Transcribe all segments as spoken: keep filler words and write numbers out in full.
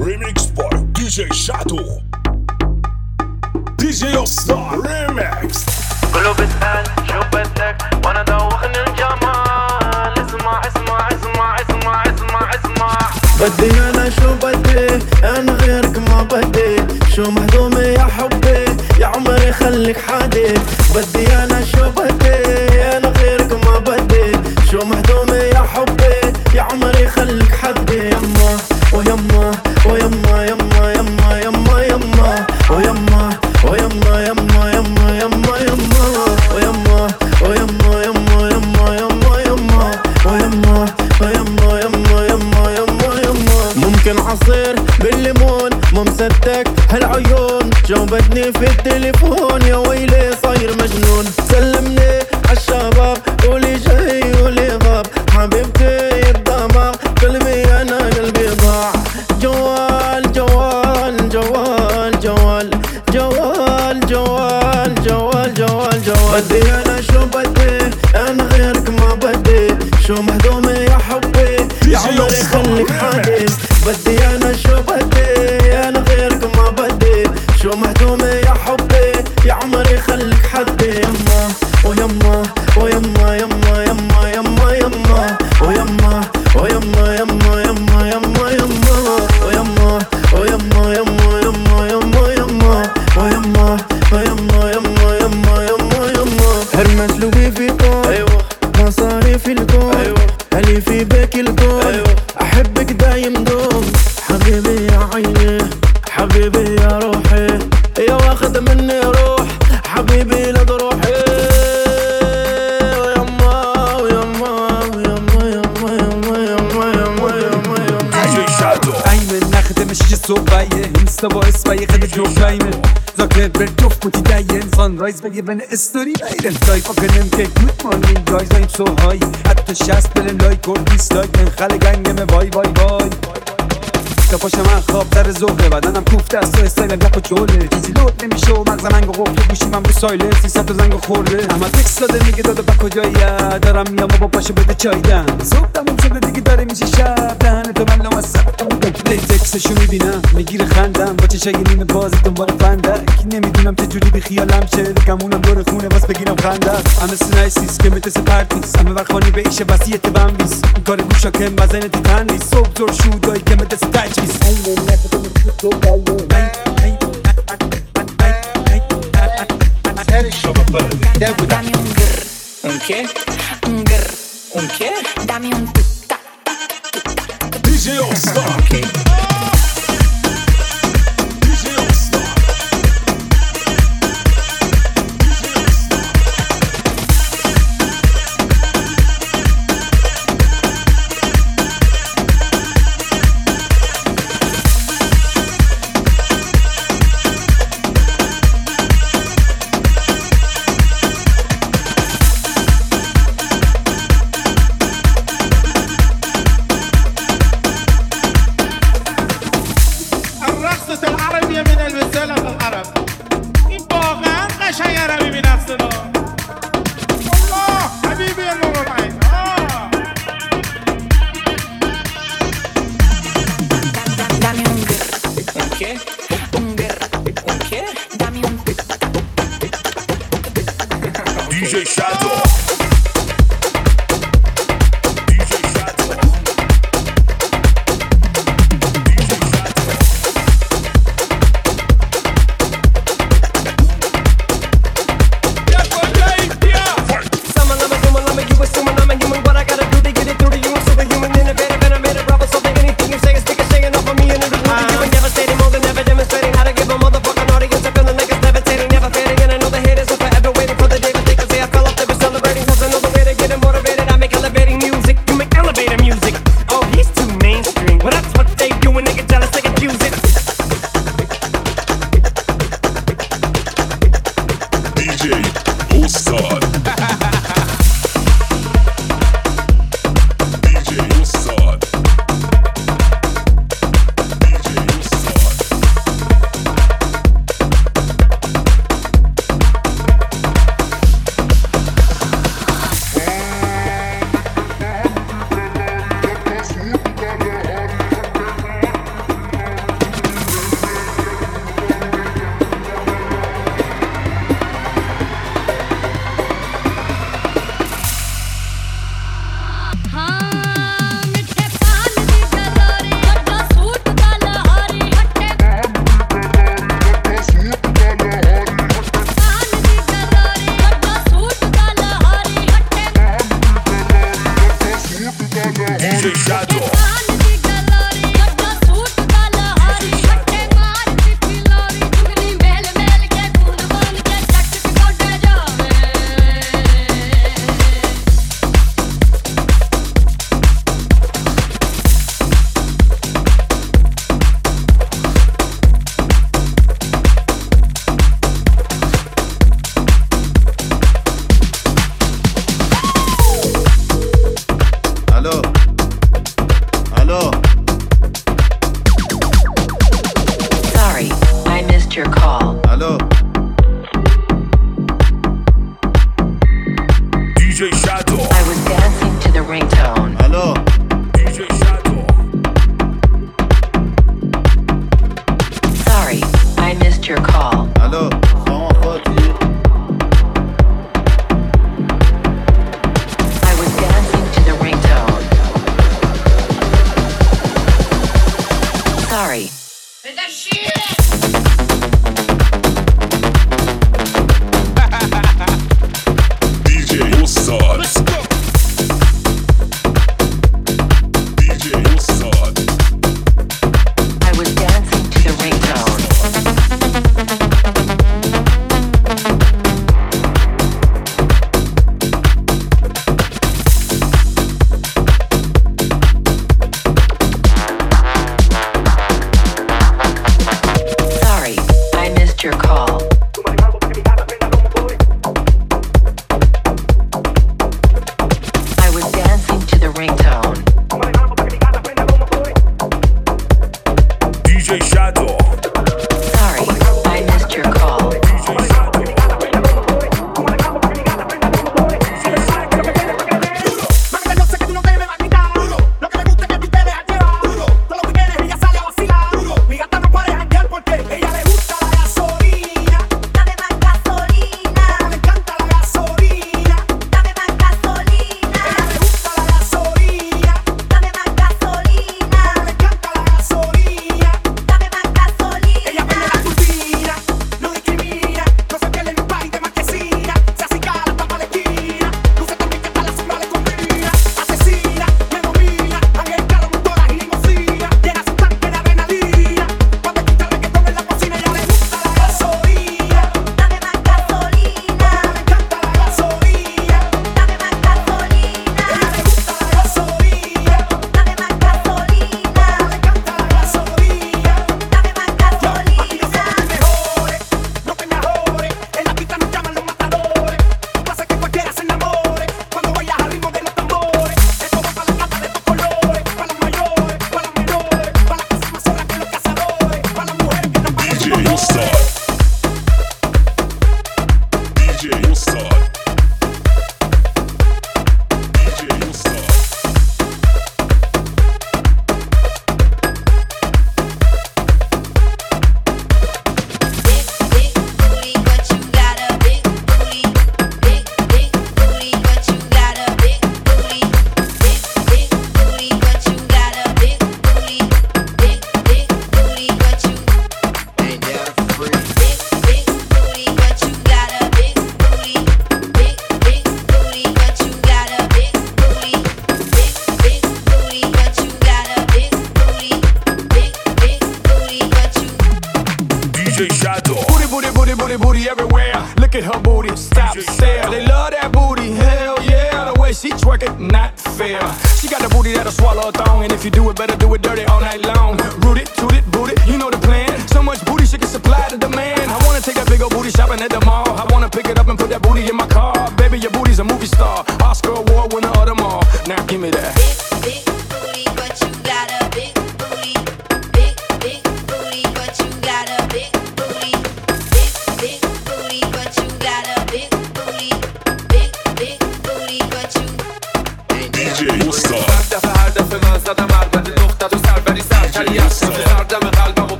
Remix by دي جي شاتو دي جي ستار ريميكس. كله بيسأل شو بدك وانا دوخني الجمال. اسمع اسمع اسمع اسمع اسمع اسمع بدي انا شو بدي انا غيرك ما بدي. شو مهضومي يا حبي يا عمري خليك حادي. بدي انا شو بدي انا غيرك ما بدي. شو مهضومي يا حبي يا عمري خليك حدي. يما ويما ويما يما يما يما يما ويما ويما يما يما يما يما ويما ويما يما يما يما يما ويما ويما يما يما يما يما. ممكن عصير بالليمون مو مصدق هالعيون. جاوبتني في التليفون يا ويلي صاير مجنون. سلمني عالشباب قولي جاي قولي غاب. حبيبتي الدماغ قلبي انا قلبي ضاع. جوال جوال جوال جوال جوال جوال جوال جوال جوال. بدي انا شو بدي انا غيرك ما بدي. شو مهضومي يا حبي يا عمري خليك حادي. بدي انا شو بدي انا غيرك ما بدي. شو مهضومي يا حبي يا عمري خليك حدي. يما ويما ويما يما يما يما يما ويما ويما يما يما يما يما ويما ويما يما يما يما يما ويما ويما يما يما يما يما. هرمس لوي فيتون ايوه مصاري في الكون ايوه. هلي في بيك الكون ايوه. احبك دايم دوم حبيبي يا عيني حبيبي يا روحي يا واخد مني روح حبيبي لا تروحي. ويما ويما ويما يما يما يما يما يما يما. دي جي شاتو أيمن ناخد مش صوباية انستا بايس باي خدت جو شايمن ذاكر برتوف متدين صن رايز بگی بن استوری بیرن تایپ کنم که گود مارنینگ گایز I'm so high حتی شست بلن لایک و دیسلایک من خل گنگم وای وای وای. تا پاشم من خواب در زهره بدنم کوفته است و استایلم گپ و جوله. چیزی لود نمیشه و مغز من گفت و گوشی من رو سایله سیصد تا زنگ خورده. احمد تکس داده میگه داده با کجایی دارم میام با پاشو بده چایدم. صبح تموم شده دیگه داره میشه شب دهن تو من لامصب تکسشو میبینم میگیره خندم با چشای نیمه باز دنبال فندک. نمیدونم چجوری بی خیالم شه کمونم دور خونه باز بگیرم خندک. همه سنایسیس که متس پرتیس همه وقت به ایشه وسیعت بمبیس. این کار گوشا که مزین تیتن نیست. صبح زور شودایی که متس تجویز. Dame un grr. ¿Un qué? Un grr. ¿Un qué? Dame un tic tac tic tac. دي جي ستار Okay. دي جي ستار D J Shadow.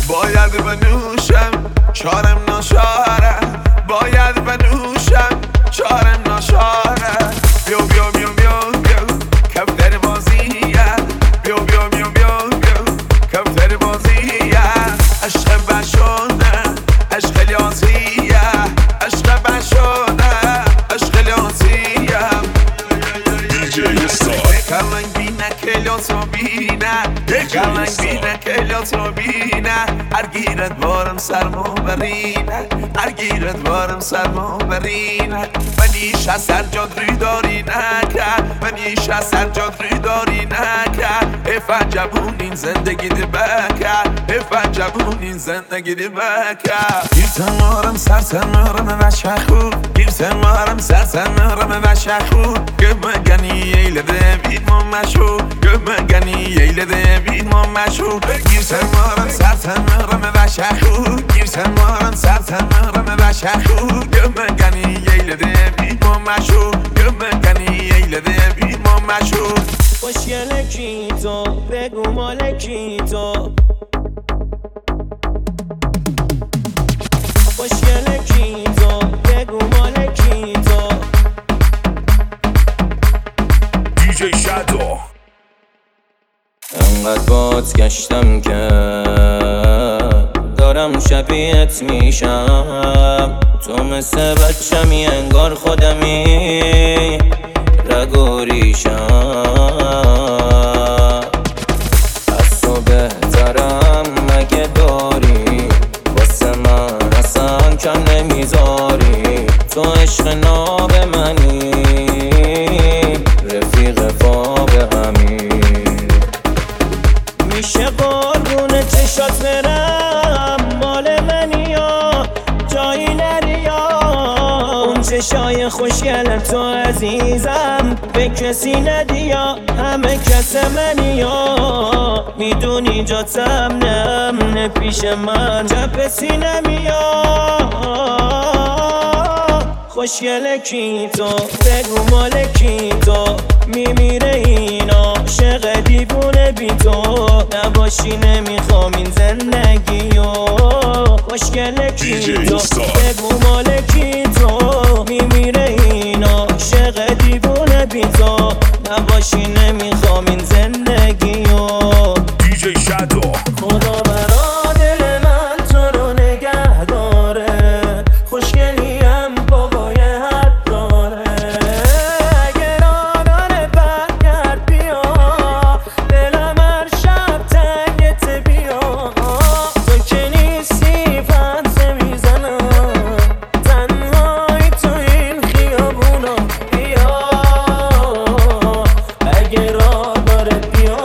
باید بنوشم چارم ناشاره باید بنوشم چارم ناشاره بیو بیو بیو بیو بیو کفتر بازیه بیو بیو بیو بیو بیو کفتر بازیه عشق بشونه عشق لیازیه عشق بشونه عشق لیازیه D J Star. کلنگ بینه کلیاتو بینه کلنگ بینه کلیاتو بینه هرگیرت بارم سرمو برینه هرگیرت بارم سرمو برینه منیش از سر جاد روی داری نکر منیش از سر جاد روی داری نکر ایف جبون این زندگی دی بکر ایف جبون این زندگی دی بکر گیرتن مارم سرتن مارم و شخو گیرتن مارم سرتن مارم و شخو گمگنی ایلده بید ما مشو گمگنی ایلده بید ما مشو گیرتن مارم سرتن مارم و شخو گیرتن مارم سرتن مارم و شخو گمگنی ایلده بید ما مشو گمگنی ایلده بید ما مشو خوشگله کی تو بگو مال کی تو خوشگله کی تو بگو مال کی تو D J Shadow. انقدر بات گشتم که دارم شبیهت میشم تو مثل بچمی انگار خودمی رگ و ریشم از تو بهترم مگه داری واسه من اصلا کم نمیذاری تو عشق ناب منی رفیق فاب همین میشه قربون چشات برم مال منی یا جایی نری یا اون چشای خوشگل تو عزیزم به کسی ندی یا همه کس منی یا میدونی جاتم نم پیش من جب سینمی یا خوشگله کی تو بگو مال کی تو میمیره این عاشق دیوونه بی تو نباشی نمیخوام این زندگیو خوشگله کی تو بگو مال کی تو میمیره این عاشق دیوونه بی تو نباشی نمیخوام این زندگیو D J Shadow. خدا برا دل من تو رو نگه داره خوشگلیم بابای حد داره اگر آنانه برگرد بیا دلم هر شب تنگت بیا تو که نیستی فنسه میزنم تنهایی تو این خیابونا بیا اگر راه داره بیا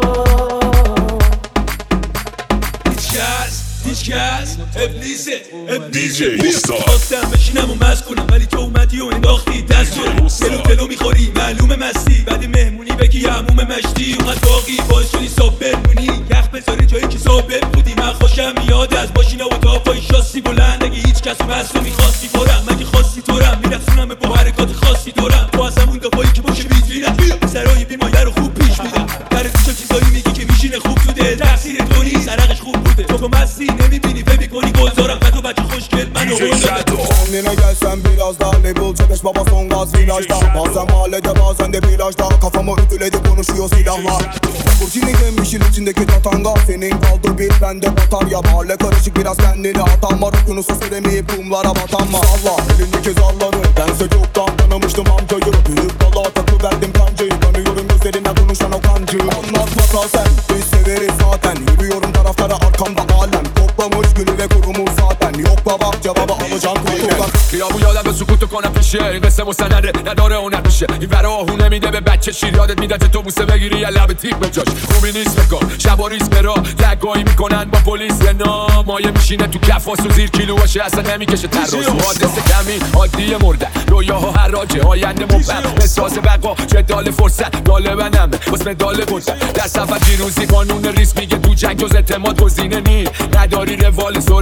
ابلیسه ابلیسه D J Star. خواستم بشینم و مست کنم ولی تو اومدی و انداختی دست رو تلو تلو میخوری معلومه مستی بعد مهمونی بگی عموم مشتی اومد باقی باز شدی صاحب بمونی یخ بذاری جایی که صاحب بودی من خوشم میاد از ماشینا و تاپای شاسی بلند اگه هیچ کس مست رو میخواستی فورم مگه خواستی تورم میرقصونم با حرکات خاصی دورم تو از همون دفایی که باشه ویترینم سرای بیمایه رو خوب پیش میدم در تو چیزایی میگی که میشینه خوب تو دل تقصیر تو نیست سرقش خوب بوده تو تو مستی نمیبینی فکر کنی گلزارم و تو بچه خوشگل منو D J Shadow. Kendine gelsen biraz daha label çepeş baba son gaz virajda Bazen mahallede bazen de plajda Kafamı ütüledi konuşuyor silahlar Burçini giymişin içindeki tatanga Senin kaldı bir bende batarya Mahalle karışık biraz kendini atan var Okyanusu süremeyip kumlara batan var Salla elindeki zalları Bense çoktan tanımıştım amcayı Büyük balığa takı verdim kancayı Tanıyorum gözlerine konuşan o kancı Anlatmasa sen biz severiz zaten Yürüyorum taraflara arkamda alem Toplamış gülü ve kurumuş zaten Yok baba cevabı alacağım kulüpten خیابون یادم به سکوتو کنم پیشه این قصه مستنده نداره هنر میشه این ور آهو نمیده به بچه شیر یادت میده تو بوسه بگیری یا لب تیپ به جاش خوبی نیست بکن شب و ریز برا دگاهی میکنن با پلیس یه نامایه میشینه تو کفاس و زیر کیلو باشه اصلا نمیکشه تراس حادثه کمی عادی مرده رویاها حراجه آینده مبهم احساس بقا جدال فرصت غالبا همه واسه مدال بودن در سفر پیروزی قانون ریس میگه تو جنگ جز اعتماد گزینه نی نداری روال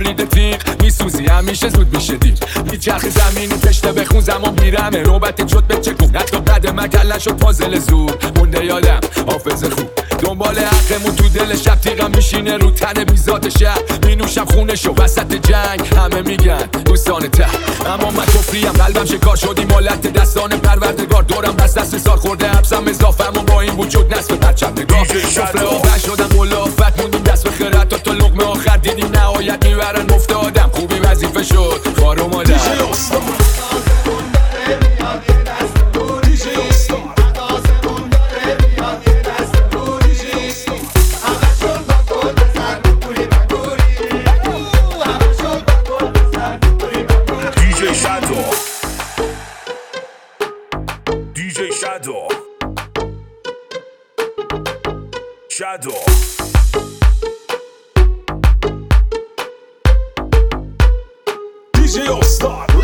برید تیغ میسوزی همیشه زود میشه دیر میچرخی زمینی پشته بخون زمان میرمه نوبت شد به چکون حتی بعد مکلن شد پازل زور مونده یادم حافظ خوب دنبال حقمون تو دل شب تیغم میشینه رو تن بیزات شهر مینوشم خونشو وسط جنگ همه میگن دوستان ته اما من توفریم قلبم شکار شدی مالت دستان پروردگار دورم بس دست سال خورده حبسم اضافم و با این وجود نصف پرچم نگاه شفره آبر شدم ملافت موندیم دست به خیرت تا تا لقمه آخر دیدیم نهایت میبرن مفتادم خوبی وظیفه شد خارو مادر Shadow. Shadow. D J All Star.